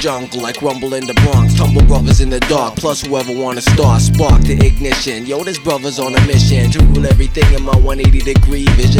jungle like rumble in the Bronx. Tumble brothers in the dark, plus whoever wanna start. Spark the ignition. Yo, this brother's on a mission to rule everything in my 180-degree vision.